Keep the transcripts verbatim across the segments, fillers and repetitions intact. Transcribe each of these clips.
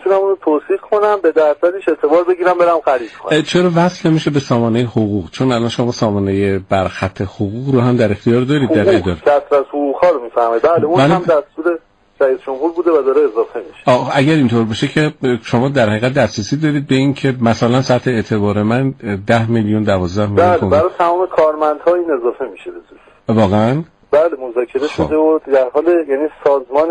میتونم اون رو توصیح کنم، به درصدش اعتبار بگیرم برم خرید کنم. چرا وصل نمیشه به سامانه حقوق؟ چون الان شما سامانه برخط حقوق رو هم در اختیار دارید در اداره. دسترس حقوق ها رو میفهمه. بله اون بله. هم دستور رئیس جمهور بوده و داره اضافه میشه. آه اگر اینطور بشه که شما در حقیقت دسترسی دارید به این که مثلا سطح اعتبار من ده میلیون دوازده میلیون بله برای تمام کارمندها این اضافه میشه به واقعا؟ بله مذاکره شده و در حال یعنی سازمان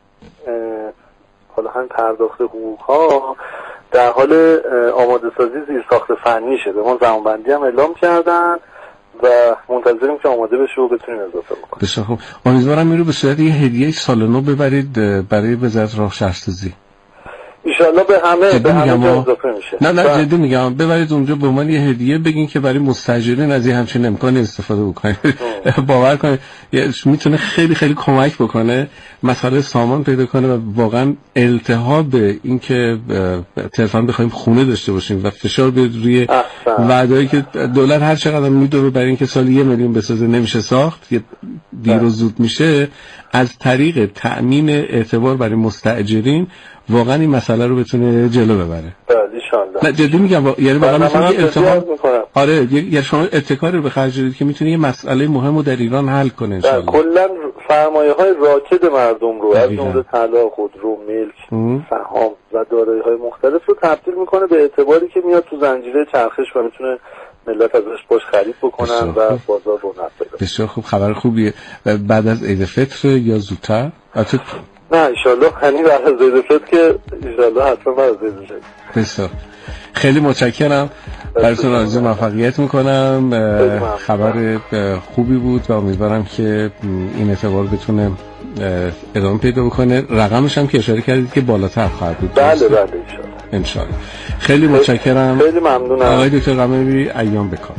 حالا هم پرداخت حقوق ها در حال آماده سازی زیرساخت فنی شده. ما زمانبندی هم اعلام کردن و منتظریم که آماده بشه و بتونیم اضافه بکنیم. بسیار خوب. امیدوارم این رو به صورت یه هدیه سال نو ببرید برای وزارت راه شهرسازی. انشالله به همه به همه جا اضافه میشه. نه نه جدی میگم ببرید اونجا به عنوان یه هدیه بگین که برای مستاجرین از این همچین امکانی استفاده بکنید. باور کنید میتونه خیلی خیلی کمک بکنه مسئله سامان پیدا کنه و واقعا التهاب این که تلفن بخوایم خونه داشته باشیم و فشار بیاد روی وعده‌ای که دولت هر چقدر میدونه برای اینکه سال یک میلیون بسازه نمیشه ساخت، یه دیر و زود میشه، از طریق تأمین اعتبار برای مستاجرین واقعا این مسئله رو بتونه جلو ببره. بله ان شاءالله. نه جدی میگم و... یعنی واقعا میتونه یه التهاب آره یعنی شما ابتکاری رو به خرج بدید که میتونه یه مسئله مهمو در ایران حل کنه ان شاءالله. کلا سرمایه‌های راکد مردم رو از جمله طلا، خودرو، ملک، سهام و دارایی‌های مختلف رو تبدیل میکنه به اعتباری که میاد تو زنجیره چرخش و میتونه ملت ازش باش خرید بکنن و بازار رونق پیدا کنه. بسیار خوب. خبر خوبیه. بعد از عید فطر یا زودتر؟ البته نه انشالله یعنی بعد از عید فطر که انشالله حتما بعد از عید فطر. بسیار خیلی متشکرم. براتون آرزوی موفقیت میکنم. خبر خوبی بود و امیدوارم که این اعتبار بتونه ادامه پیدا بکنه. رقمش هم که اشاره کردید که بالاتر خواهد بود. بله بله انشالله. انشالله. خیلی متشکرم. خیلی ممنونم. آقای دکتر قمری، ایام بکار.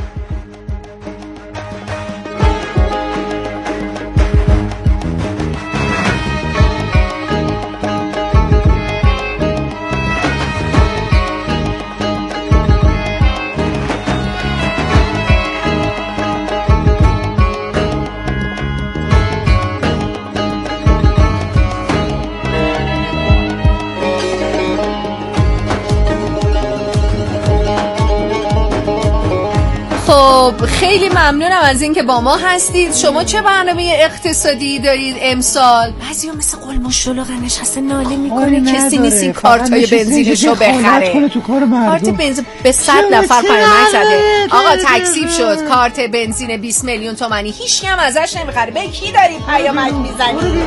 خیلی ممنونم از اینکه با ما هستید. شما چه برنامه اقتصادی دارید امسال؟ بعضیا مثل قلم و شلوغ نشسته ناله میکنه کسی نیست این کارتای بنزینشو بخره. کارت بنزین به صد نفر پیامک زده آقا تکسیب شد کارت بنزین بیست میلیون تومانی، هیچ هم ازش نمیخره. به کی داری پیامک میزنی؟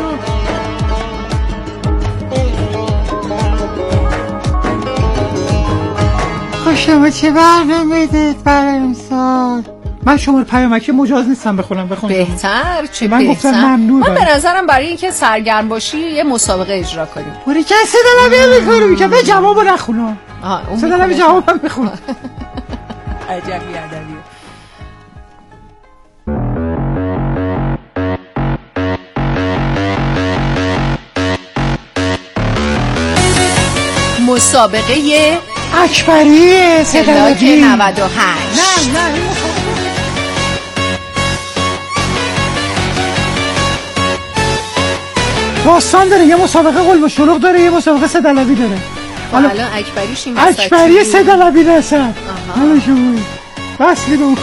خب شما چه برنامه دید برای امسال؟ من شما پیامکی مجاز نیستم بخونم بخونم بهتر چه من بهتر من به نظرم برای اینکه سرگرم باشی یه مسابقه اجرا کنیم. ولی کسی دلم نمیکنه که به جوابو نخونم. آها اون دلم جوابم بخونم. عجب بیادبیه. مسابقه اکبری سدلاکی نود و هشت. نه نه داستان داره، یه مسابقه قلب و شلوغ داره، یه مسابقه سدلبی داره. حالا اکبریش این اکبری سدلبی رسد. حالا شما بس میدون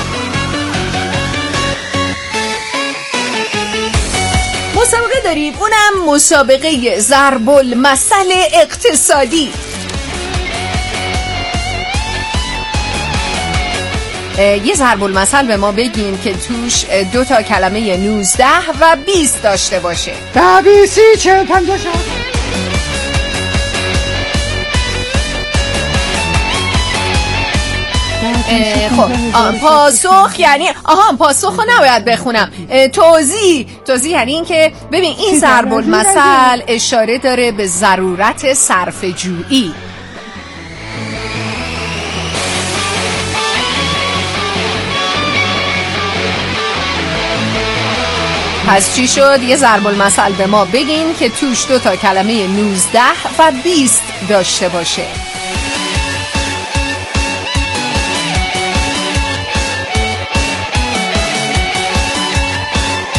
مسابقه داریم، اونم مسابقه ضرب المثل اقتصادی. یه ضرب المثل به ما بگین که توش دو تا کلمه نوزده و بیست داشته باشه. ده بیسی چه پنجاه شد. خب پاسخ یعنی آها پاسخو نباید بخونم. توضیح توضیح یعنی این که ببین این ضرب المثل اشاره داره به ضرورت صرفه جویی. پس چی شد؟ یه ضرب المثل به ما بگین که توش دو تا کلمه نوزده و بیست داشته باشه.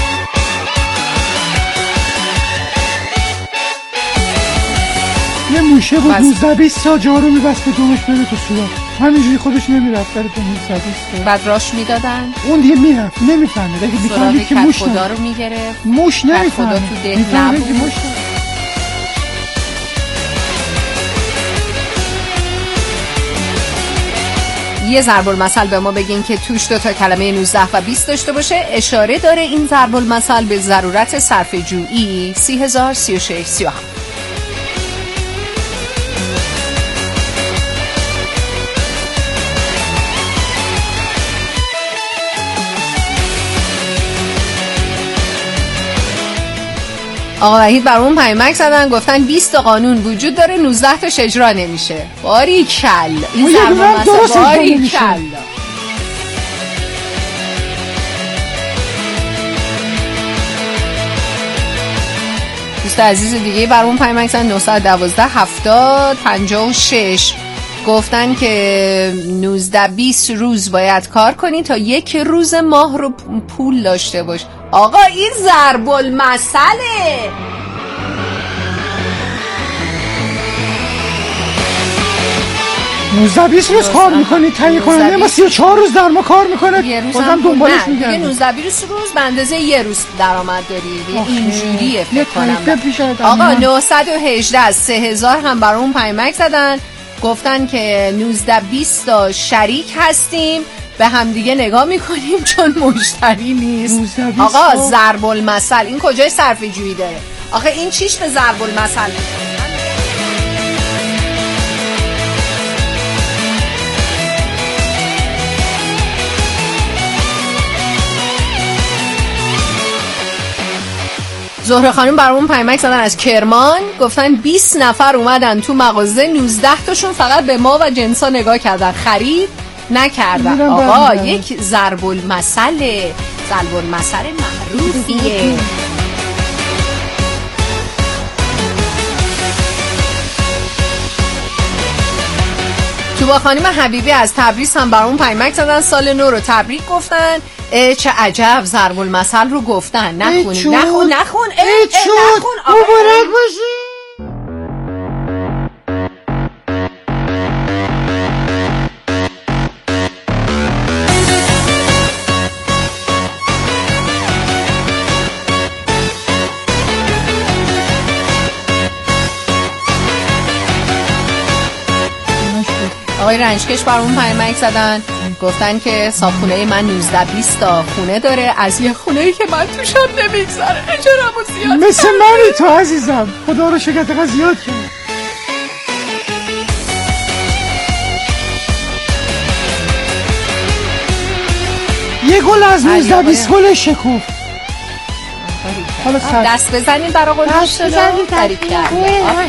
یه گوشه بود نوزده بیست تا جارو میبست به دومش بره تو سوراخ، همینجوری خودش نمیرفت بره تو نوزده بیست. بعد راش میدادن اون دیگه میرفت نمیفهمید اگه میفهمید که موش خدا رو میگرفت موش نمیفهمید میفهمید که موش یه ضرب المثل به ما بگین که توش دو تا کلمه نوزده و بیست داشته باشه. اشاره داره این ضرب المثل به ضرورت صرفه جویی. سی هزار سی و شش سی و هفت. آقا وحید برامون پیامک زدن گفتن بیست تا قانون وجود داره نوزده تا اجرا نمیشه. باریکل این ضرب المثل باریکل. دوست عزیز دیگه برامون پیامک زدن نه یک دو هفتاد پنجاه و شش گفتن که نوزده بیست روز باید کار کنی تا یک روز ماه رو پول داشته باش. آقا این ضرب المثله. نوزده بیست روز کار میکنی تهیه کننده ما سی و چهار روز در ما کار میکنه بازم دنبالش میگردم. دیگه نوزده بیست روز به اندازه یه روز درآمد داری. اینجوریه فکر کنم. آقا نهصد و هجده سه هزار هم برامون پیامک زدن گفتن که نوزده بیست تا شریک هستیم به هم دیگه نگاه میکنیم چون مشتری نیست. آقا ضرب المثل این کجای صرفه جویی داره؟ آخه این چیش به ضرب المثل؟ زهره خانم برامون پیامک زدن از کرمان گفتن بیست نفر اومدن تو مغازه نوزده تاشون فقط به ما و جنسا نگاه کردن خرید نکردن. آقا یک ضرب المثل ضرب المثل معروفیه. توبا خانم حبیبی از تبریز هم برامون پیامک زدن سال نو رو تبریک گفتن. چه عجب ضرب المثل رو گفتن. نخونیم نخون نخون ای چود مبارک باشی. آقای رنجکش برامون پیامک زدن گفتن که صابخونه من نوزده بیست تا خونه داره از یه خونه‌ای که من توشم نمیگذره اجارمو زیاد مثل منی تو عزیزم خدا رو شکر دقیقا زیاد کرد. یه گل از نوزده بیست گل شکوف. دست بزنید برای قول دست بزنید تعریف کردیم.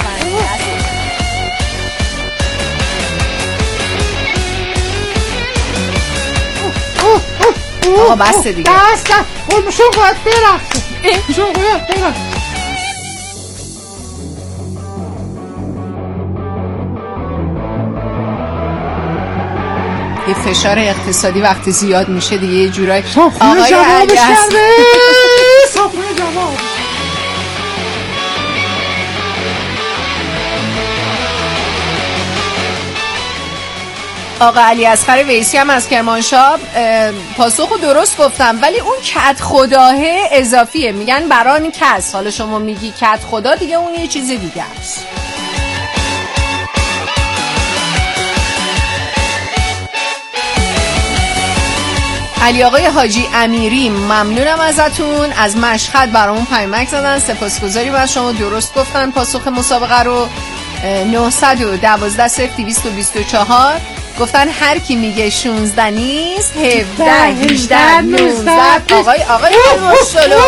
آقا بسته دیگه دست دست قلمشون باید برخصه قلمشون باید برخصه. یه فشار اقتصادی وقتی زیاد میشه دیگه یه جورایی آقای جوابش کرده صافونه جواب. آقا علی اصغر ویسی هم از کرمانشاه پاسخو درست گفتم ولی اون کد خداه اضافیه میگن بران کس. حالا شما میگی کد خدا دیگه اون یه چیز دیگه است. علی آقای حاجی امیری ممنونم ازتون از مشهد برامون پیامک زدن سپاسگزاریم از شما درست گفتن پاسخ مسابقه رو. نهصد و دوازده صفر دویست و بیست و چهار گفتن هر کی میگه شانزده نیست هفده هجده نوزده. آقای آقای مشتلو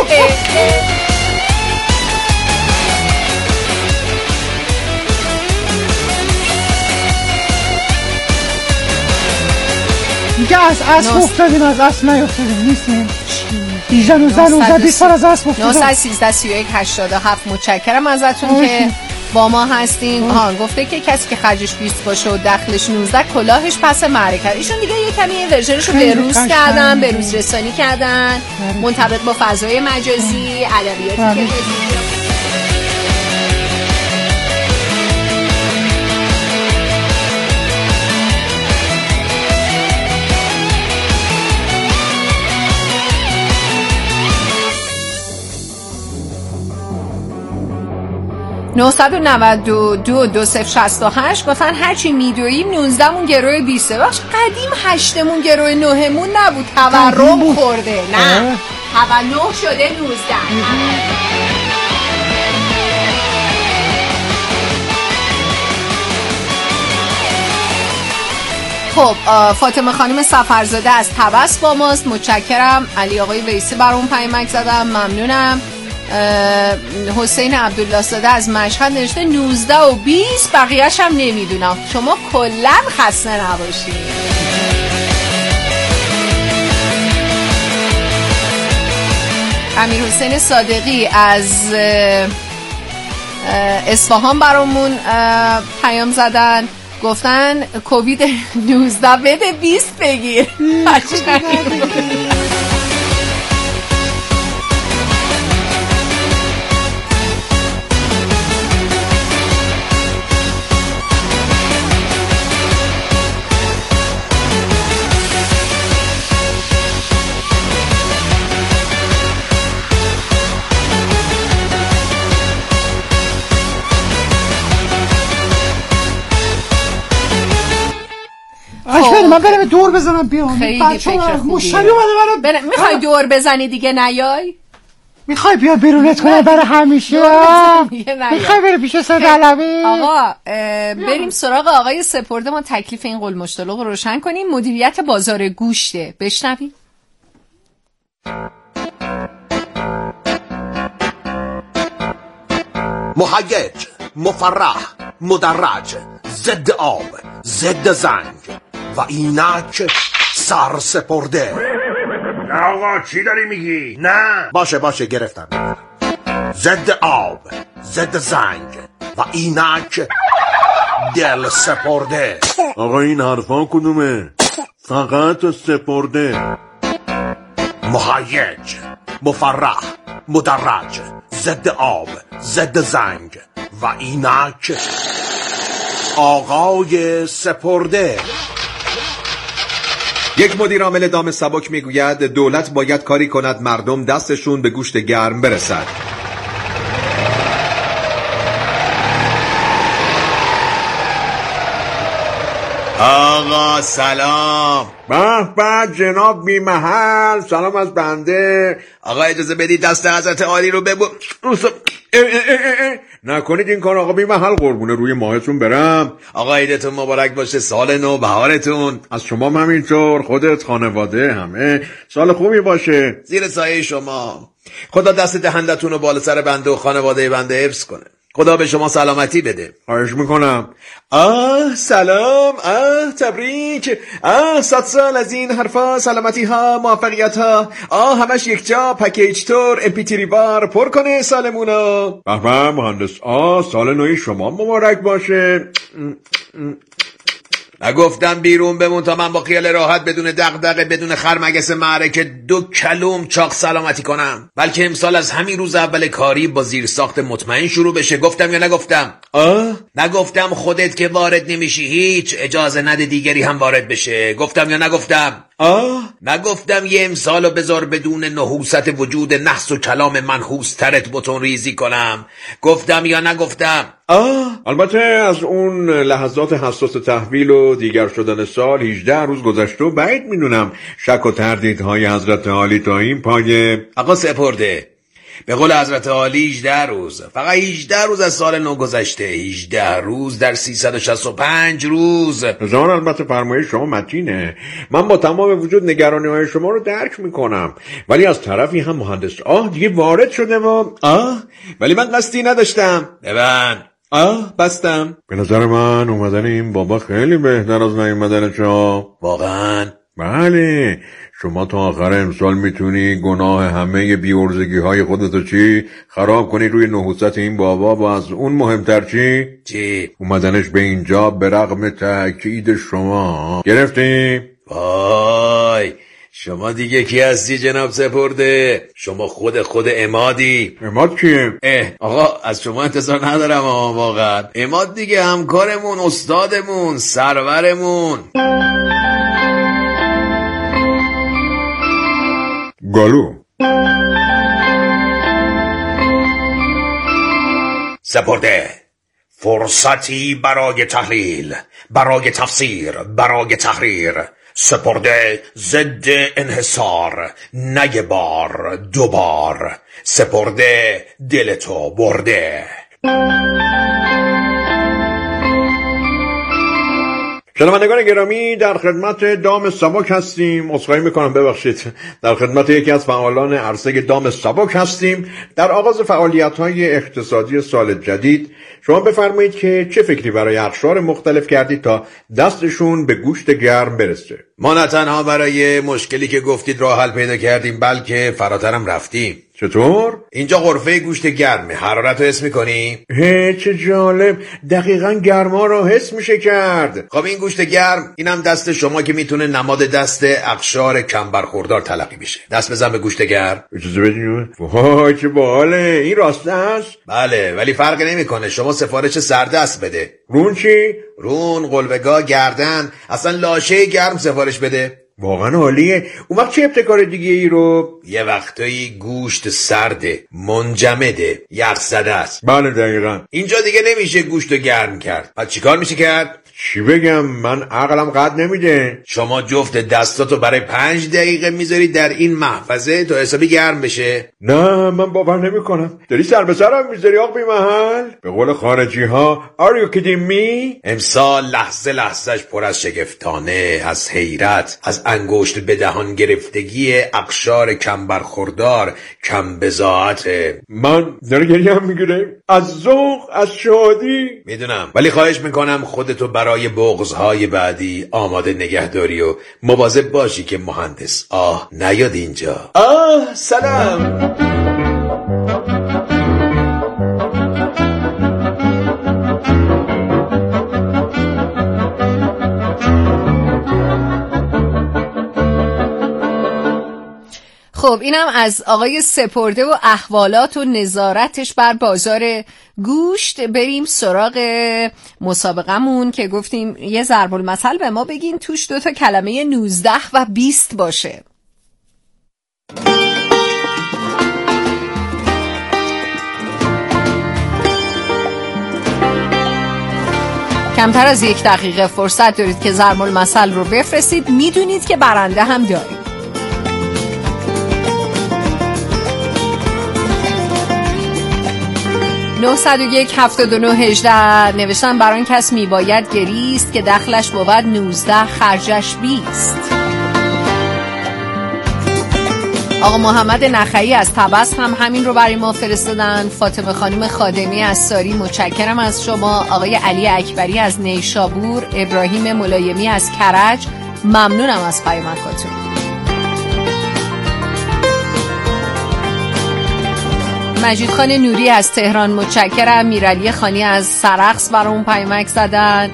میگه از اسب افتادیم از اسب نیفتادیم نیستیم. هجده نوزده نوزده بیست از اسب افتادیم. نه سیزده سی و یک هشتاد و هفت متشکرم ازتون که با ما هستین. ها گفته که کسی که خرجش بیست باشه و دخلش نوزده کلاهش پس معرکت. ایشون دیگه یه کمی ورژنشو بروز کردن بروز رسانی کردن منطبق با فضای مجازی ادبیاتی که نه نه دو دو دو صفر شصت و هشت گفتن هرچی میدویم نوزده مون گروه بیسته. بخش قدیم هشتمون گروه نهمون نبود، تورم خورده. نه تولد شده نوزده. خب فاطمه خانم سفرزاده از طبس با ماست، متشکرم. علی آقای ویسی برام پیامک زدم، ممنونم. حسین عبدالله زاده از مشهد نوشته نوزده و بیست، بقیه‌اش هم نمیدونم. شما کلا خسته نباشید. امیر حسین صادقی از اصفهان برامون پیام زدن، گفتن کووید نوزده بده بیست بگیر. آشوری من برم دور بزنم بیام. خیلی فکر خوبیه. مشتری اومده برام. میخوای دور بزنی دیگه نیای؟ میخوای بیا بیرونت کنم برای همیشه؟ میخوای بری پیش صدالبی؟ آقا بریم سراغ آقای سپرده، ما تکلیف این قول مشتلق رو روشن کنیم. مدیریت بازار گوشته، بشنویم. مهیج، مفرح، مدرج، ضد آب، ضد زنگ و اینک سر سپرده. نه آقا چی داری میگی؟ نه باشه باشه گرفتم. ضد آب، ضد زنگ و اینک دل سپرده. آقا این حرفا کدومه؟ فقط سپرده. مهیج، مفرح، مدرج، ضد آب، ضد زنگ و اینک آقای سپرده. یک مدیر عامل دام سبک میگوید دولت باید کاری کند مردم دستشون به گوشت گرم برسد. آقا سلام. به به جناب بی محل، سلام از بنده. آقا اجازه بدید دست حضرت عالی رو ببو. نکنید این کار آقا بی محل، قربونه روی ماهتون برم. آقا عیدتون مبارک باشه، سال نو بهارتون. از شما هم همینطور، خودت، خانواده، همه سال خوبی باشه. زیر سایه شما. خدا دست دهندتون رو بالا سر بنده و خانواده بنده حفظ کنه. خدا به شما سلامتی بده. خواهش میکنم. آه سلام، آه تبریک، آه صد سال از این حرفا، سلامتی ها، موفقیت ها، آه همش یک جا، پکیج تور، ام پی تری بار پر کنه سالمونو. به به مهندس، آه سال نوی شما مبارک باشه. نگفتم بیرون بمون تا من با خیال راحت بدون دغدغه بدون خرمگس معرکه دو کلوم چاق سلامتی کنم، بلکه امسال از همین روز اول کاری با زیر ساخت مطمئن شروع بشه. گفتم یا نگفتم؟ آه نگفتم خودت که وارد نمیشی هیچ اجازه نده دیگری هم وارد بشه. گفتم یا نگفتم؟ آه نگفتم یه امسالو بذار بدون نحوست وجود نحس و کلام منحوس ترت بتون ریزی کنم. گفتم یا نگفتم؟ آه البته از اون لحظات حساس تحویل و دیگر شدن سال هجده روز گذشته و بعید میدونم شک و تردیدهای حضرت عالی تا این پایه. آقا سپرده، به قول حضرت عالی هجده روز، فقط هجده روز از سال نو گذشته. هجده روز در سیصد و شصت و پنج روز. هزار البته فرمایش شما متینه، من با تمام وجود نگرانی های شما رو درک میکنم، ولی از طرفی هم مهندس آه دیگه وارد شده و آه ولی من قصدی نداشتم. ببند. آه بستم. به نظر من اومدن این بابا خیلی بهتر از نیومدن شما. واقعا؟ بله، شما تا آخر امسال میتونی گناه همه بیورزگی های خودتو چی خراب کنی روی نحوست این بابا، و از اون مهمتر چی؟ چی؟ اومدنش به اینجا به رغم تأکید شما. گرفتی؟ وای شما دیگه کی هستی جناب سپرده؟ شما خود خود عمادی. عماد کیه؟ اه آقا از شما انتظار ندارم آقا، واقعا عماد دیگه، همکارمون، استادمون، سرورمون. گالو. سپرده، فرصتی برای تحلیل، برای تفسیر، برای تحریر. سپرده ضد انحصار، نه یه بار دوبار. سپرده دلتو برده. شنوندگان گرامی، در خدمت دام سبک هستیم. عذرخواهی میکنم، ببخشید. در خدمت یکی از فعالان عرصه دام سبک هستیم. در آغاز فعالیت‌های اقتصادی سال جدید شما بفرمایید که چه فکری برای اقشار مختلف کردید تا دستشون به گوشت گرم برسه؟ ما نه تنها برای مشکلی که گفتید راه حل پیدا کردیم، بلکه فراترم رفتیم. چطور؟ اینجا غرفه گوشت گرمه. حرارت رو حس میکنی؟ هه، چه جالب. دقیقاً گرما رو حس میشه کرد. خب این گوشت گرم، اینم دست شما که میتونه نماد دست اقشار کم برخوردار تلقی بشه. دست بزن به گوشت گرم. اجازه بدین. وای چه باحاله. این راسته است؟ بله، ولی فرق نمیکنه. شما سفارش سردست بده. رون چی؟ رون، قلبگاه، گردن، اصلا لاشه گرم سفارش بده. واقعا عالیه. اون وقت چه ابتکار دیگه ای رو؟ یه وقتایی گوشت سرده، منجمده، یخزده است. بله دقیقاً. اینجا دیگه نمیشه گوشت رو گرم کرد. پس چیکار میشه کرد؟ چی بگم، من عقلم قد نمیده. شما جفت دستاتو برای پنج دقیقه میذاری در این محفظه تا حسابی گرم بشه؟ نه، من باور نمی کنم. داری سر به سرم میذاری آق بی محل؟ به قول خارجی ها Are you kidding me؟ امسال لحظه لحظهش پر از شگفتانه، از حیرت، از انگشت به دهان گرفتگی اقشار کم برخوردار، کم بضاعته. من داره گریه هم میگیره از ذوق، از شادی. میدونم، ولی خواهش میکنم خودتو برای بغض‌های بعدی آماده نگهداری و مواظب باشی که مهندس آه نیاد اینجا. آه سلام. خب اینم از آقای سپرده و احوالات و نظارتش بر بازار گوشت. بریم سراغ مسابقمون که گفتیم یه ضرب المثل به ما بگین توش دوتا کلمه نوزده و بیست باشه. کمتر از یک دقیقه فرصت دارید که ضرب المثل رو بفرستید. میدونید که برنده هم دارید. نه صفر یک هفت دو نه هجده نوشتن برای کس میباید گریست که دخلش بود نوزده خرجش بیست. آقا محمد نخعی از طبس هم همین رو برای ما فرستادن. فاطمه خانم خادمی از ساری متشکرم از شما. آقای علی اکبری از نیشابور. ابراهیم ملایمی از کرج ممنونم از پیامکاتون. مجید خان نوری از تهران متشکرم. میرعلی خانی از سرخس برام پیامک زدن.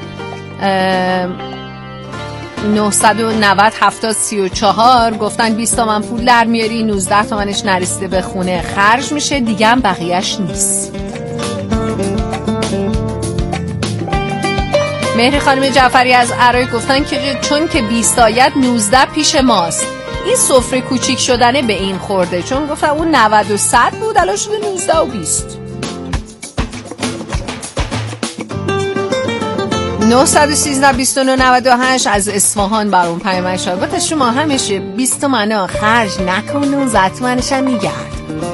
نهصد و نود هفتاد سی و چهار گفتن بیست تومن پول در میاری، نوزده تومنش نرسیده به خونه خرج میشه، دیگه هم بقیهش نیست. مهری خانم جعفری از عراق گفتن که چون که بیست آید نوزده پیش ماست. این سفره کوچیک شدنه به این خورده، چون گفتم اون نود و صد بود الان شده نوزده و بیست. نهصد و سیزده بیست و نه نود و هشت از اصفهان برام پیام شد. البته شما همیشه بیست تومن خرج نکن و نوزده تومنش هم میگرد.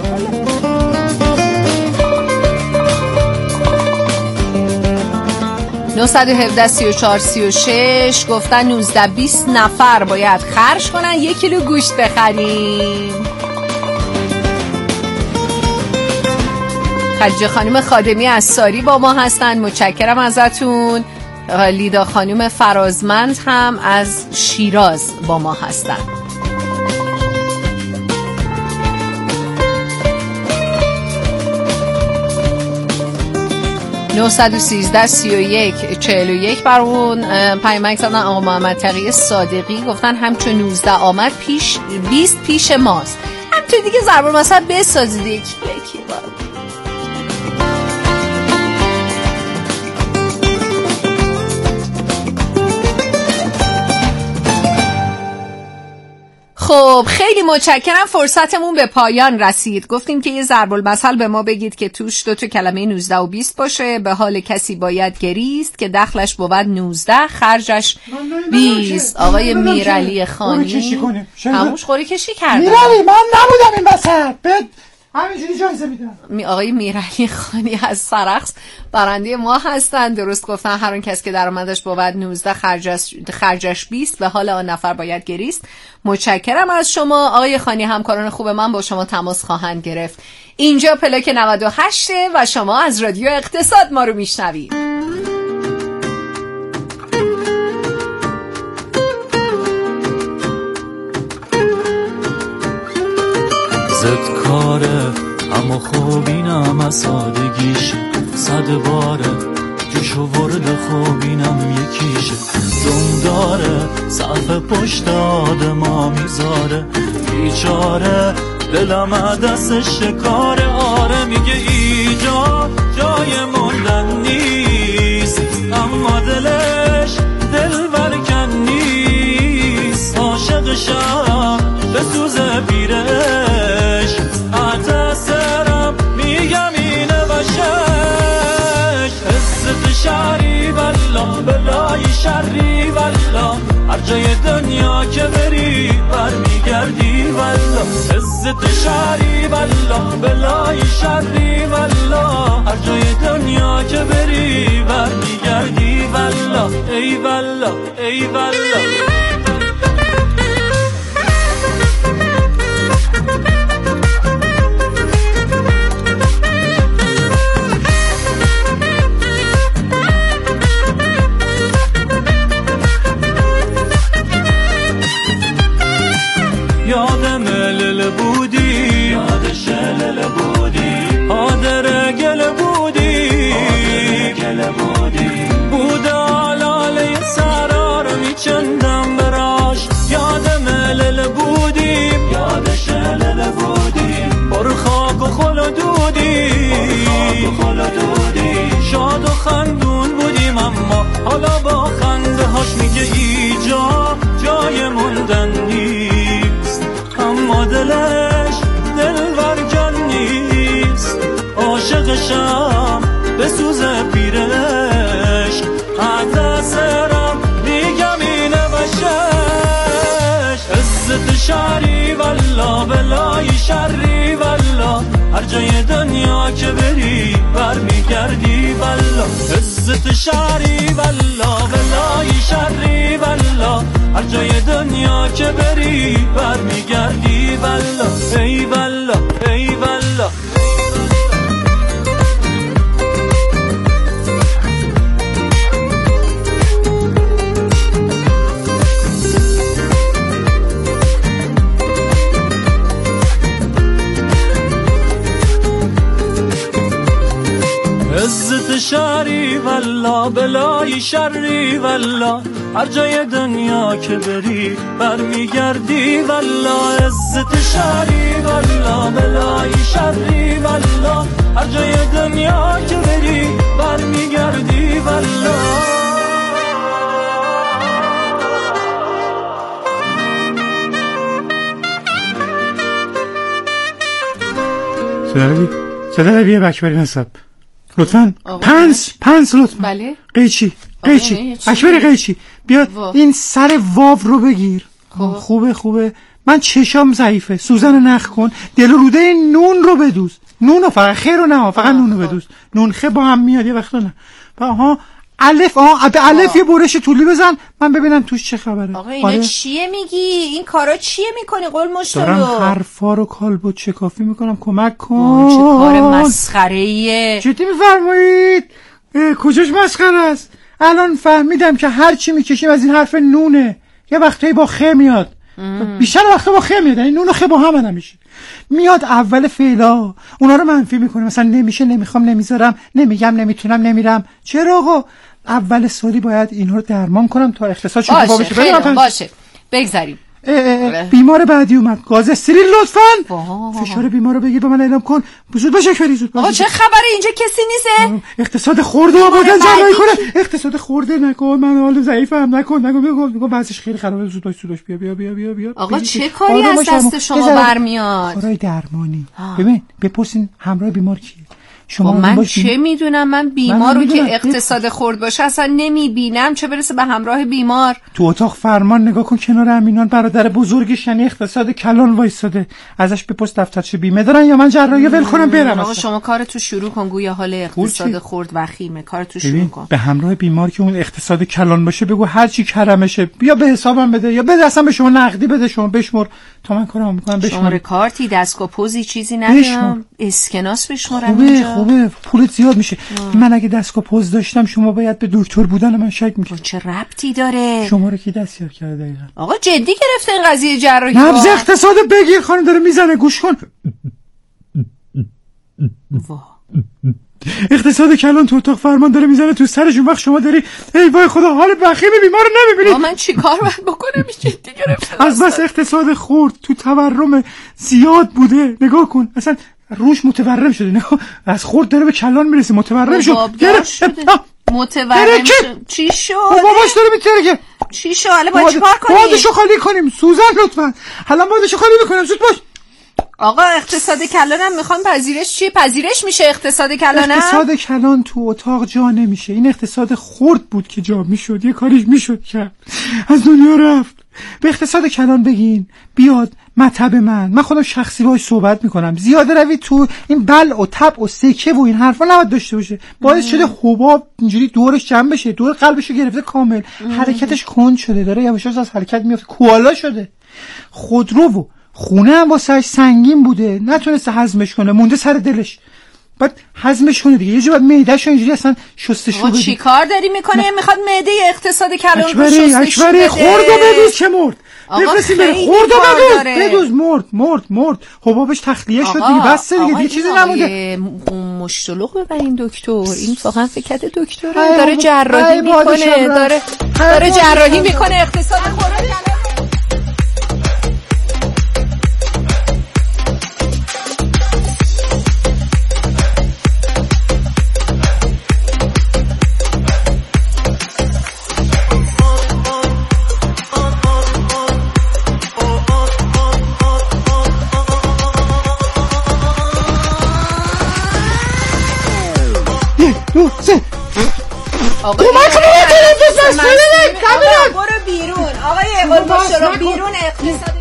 نهصد و هفده سی و چهار سی و شش گفتن نوزده بیست نفر باید خرج کنن یک کیلو گوشت بخریم. خدیجه خانم خادمی از ساری با ما هستن، متشکرم ازتون. لیدا خانم فرازمند هم از شیراز با ما هستن. نهصد و سیزده سی و یک چهل و یک برون پیامک زدن. آقا محمد تقی صادقی گفتن همچون نوزده آمد پیش بیست پیش ماست. همچون دیگه ضرب المثل بسازید یکی یکی بار. خب خیلی خیلی متشکرم. فرصتمون به پایان رسید. گفتیم که یه ضرب المثل به ما بگید که توش دو تا کلمه نوزده و بیست باشه. به حال کسی باید گریست که دخلش بود نوزده خرجش بیست. آقای میرعلی خانی هموش خوری کشی کردن. میرعلی من نبودم این وسط، بد همینجوری جایزه میدم. می آقای میرعلی خانی از سرخس برنده ما هستن. درست گفتن. هر اون کس که درآمدش بود نوزده خرجش خرجش بیست، به حال آن نفر باید گریست. متشکرم از شما آقای خانی. همکاران خوب من با شما تماس خواهند گرفت. اینجا پلاک نود و هشت و شما از رادیو اقتصاد ما رو میشنوید. زد کاره اما خوبینم از سادگیش، صد باره جوشو ورد خوبینم یکیشه. دوم داره صف پشت آدما میذاره، بیچاره دلم دستش شکاره. آره میگه ایجا جای موندن نیست، اما دلش دل برکن نیست. عاشقشم به سوز پیرش، اتسرم میگم اینه بشش. عزت شهری والله بلای شری والله، هر جای دنیا که بری برمیگردی والله. عزت شهری والله بلای شری والله، هر جای دنیا که بری برمیگردی والله. ای والله ای والله. یادم لل بودی، یادش لل بودی، آدر گل بودی، گل بودی. بود آلاله سرا رو میچندم براش. یادم لل بودی، یادش لل بودی، پر خاک و خل و دودی، خاک و خل و دودی. شاد و خندون بودیم اما حالا با خنده هاش میگه ایجا جای موندن نیست، اما دلش دل برکن نیست. عاشقشم به سوز پیرش، اتسرم میگم اینه بشش. عزت شهری والله بلای شری والله، هر جای دنیا که بری برمیگردی والله. عزت شهری والله بلای شری والله، هر جای دنیا که بری برمیگردی والله. ای والله ای والله. عزت شهری والله بلای شری والله، هر جای دنیا که بری برمیگردی والله. عزت شهری والله بلای شری والله، هر جای دنیا که بری برمیگردی والله. صدقی صدقی بیه بک بریم حساب لطفاً. پنس پنس لطفاً. بله قیچی قیچی اکبری قیچی بیاد واو. این سر واو رو بگیر. خوب. خوبه خوبه. من چشام ضعیفه. سوزن رو نخ کن. دل و روده نون رو بدوز. نون رو فقط خیر رو نه فقط نون رو بدوز. نون خه با هم میاد یه وقتا نه. ها الف آه به الف یه برش طولی بزن من ببینم توش چه خبره. آقا اینا آره؟ چیه میگی؟ این کارا چیه میکنی؟ قول مشتلو دارم حرفا رو کالبد شکافی میکنم. کمک کن. چه کار مسخره‌ایه. جدی میفرمایید؟ کجاش مسخره است؟ الان فهمیدم که هر چی میکشیم از این حرف نونه یه وقتایی با خ میاد. بیشتر وقتا با خ میاد. یعنی نون و خ با هم نمیشه. میاد اول فعلا اونا رو منفی میکنه. مثلا نمیشه، نمیخوام، نمیذارم، نمیگم، نمیتونم، نمیرم. چرا آقا؟ اول سالی باید اینا رو درمان کنم تا اقتصاد شروع بشه. باشه باشه بگذاریم. بیمار بعدی اومد. گاز استریل لطفاً. فشار بیمار رو بگیر به من اعلام کن. زود باش بری زود باش. آقا چه خبره اینجا کسی نیست؟ اقتصاد خورده آوردن جراحی کنه. اقتصاد خورده نکن من حال ضعیفم نکن نکن میگم میگم وضعش خیلی خرابه زود باش زود باش بیا بیا بیا بیا بیا. آقا چه کاری از دست شما برمیاد؟ کارهای درمانی. ببین بپرسین همراه بیمار کیه. شما من چه میدونم من بیمار رو که اقتصاد خورد باشه اصلا نمیبینم چه برسه به همراه بیمار. تو اتاق فرمان نگاه کن کنار امینان برادر بزرگش یعنی اقتصاد کلان وایساده. ازش بپرس دفترچه بیمه دارن یا من جراحی ول کنم برم. آقا شما کارتو شروع کن گویا حال اقتصاد خورد وخیمه. کارتو شروع کن. به همراه بیمار که اون اقتصاد کلان باشه بگو هر چی کرمشه بیا به حسابم بده یا بده اصلا به شما نقدی بده شما بشمر تا من کارم میکنم بشمر. شماره کارتی دستگاه پوزی چیزی ندارم اسکناس بشمرم اینجا. خوبه پولت زیاد میشه. آه. من اگه دستگاه پوز داشتم شما باید به دکتر بودن من شک میکرد. چه ربطی داره؟ شما رو کی دستیار کرده دقیقاً؟ آقا جدی گرفته این قضیه جراحی؟ نبض اقتصاد بگیر خانم داره میزنه گوش کن. وا اقتصاد کلان تو اتاق فرمان داره میزنه تو سرش. اون وقت شما داری ای وای خدا حال وخیم بیمار رو نمیبینی. من چیکار باید بکنم جدی گرفته؟ از بس اقتصاد خورد تو تورم زیاد بوده. نگاه کن اصلا روش متورم شده. نگاه از خورد داره به کلان میرسه متورم شد. متورم شد چی شد؟ باباش داره میتره که چی شد؟ حالا باید چیکار کنیم؟ بادشو خالی کنیم سوزن لطفا. حالا بادشو خالی میکنم زود باش. آقا اقتصاد کلانم میخوام پذیرش چیه؟ پذیرش میشه اقتصاد کلانم؟ اقتصاد کلان تو اتاق جا نمیشه. این اقتصاد خرد بود که جا میشد. یه کاریش میشد که از دنیا رفت. به اقتصاد کلان بگین بیاد مطب من من خودم شخصی باهاش صحبت میکنم. زیاده روی تو این بلع و تب و سکه و این حرفا نباید داشته باشه. باعث شده حباب اینجوری دورش جمع بشه. دور قلبشو گرفته کامل. حرکتش کند شده داره یواش یواش از حرکت میفته. کوالا شده. خودرو و خونه هم واسهش سنگین بوده نتونسته هضمش کنه مونده سر دلش. بعد هضمش کنه دیگه یه جا بعد معده‌شو اینجوری اصلا شستشو بده. چی کار داری میکنه؟ میخواد معده اقتصاد کلان رو شستشو بده. خوردو بدوز که مرد. بفرستیم بره خوردو بدوز بدوز مرد مرد مرد حبابش تخلیه شد دیگه بس دیگه دیگه چیزی نمونده. مشتلق ببرین دکتر. این واقعا فکر دکتره داره جراحی میکنه داره داره جراحی میکنه اقتصاد خورد. آقا برو بیرون آقای قربان بیرون اقتصاد.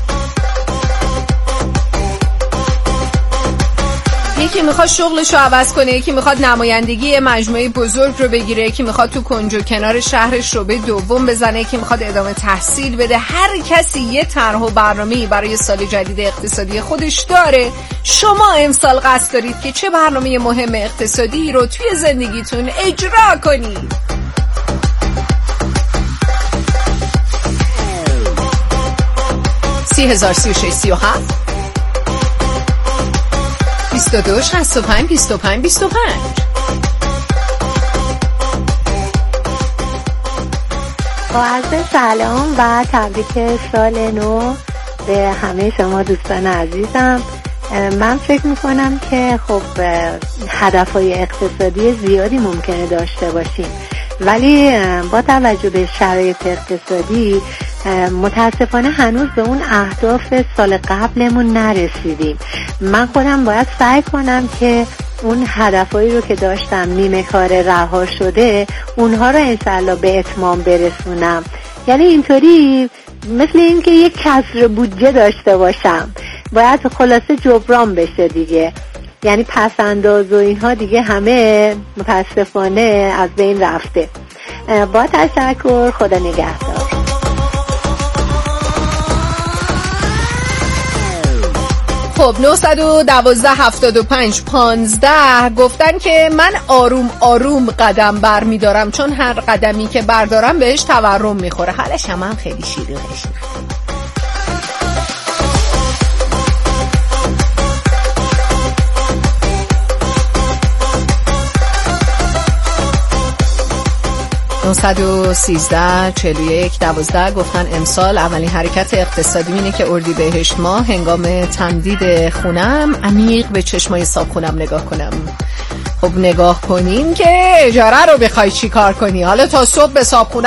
یکی میخواد شغلش رو عوض کنه یکی میخواد نمایندگی مجموعه بزرگ رو بگیره یکی میخواد تو کنج و کنار شهرش رو به دوم بزنه یکی میخواد ادامه تحصیل بده. هر کسی یه طرح و برنامه‌ای برای سال جدید اقتصادی خودش داره. شما امسال قصد دارید که چه برنامه مهم اقتصادی رو توی زندگیتون اجرا کنید؟ سی هزار سی و شش سی و هفت بیست و دو شصت و پنج بیست و پنج بیست و پنج. با عرض سلام و تبریک سال نو به همه شما دوستان عزیزم. من فکر میکنم که خب هدفهای اقتصادی زیادی ممکنه داشته باشیم ولی با توجه به شرایط اقتصادی متاسفانه هنوز به اون اهداف سال قبلمون نرسیدیم. من خودم باید سعی کنم که اون هدفایی رو که داشتم نیمه کار رها شده اونها رو انشالله به اتمام برسونم. یعنی اینطوری مثل این که یک کسر بودجه داشته باشم باید خلاصه جبران بشه دیگه. یعنی پس انداز و اینها دیگه همه متاسفانه از بین رفته. با تشکر خدا نگهدار. خب نه یک دو هفتاد و پنج پانزده گفتن که من آروم آروم قدم بر می دارم چون هر قدمی که بردارم بهش تورم می خوره. حالش هم, هم خیلی شیرین قشنگ. نه یک سه چهار یک دوازده گفتن امسال اولین حرکت اقتصادی اینه که اردیبهشت ماه هنگام تمدید خونم عمیق به چشمای صاحب خونم نگاه کنم. خب نگاه کنیم که اجاره رو بخوای چی کار کنی؟ حالا تا صبح به صاحب خونه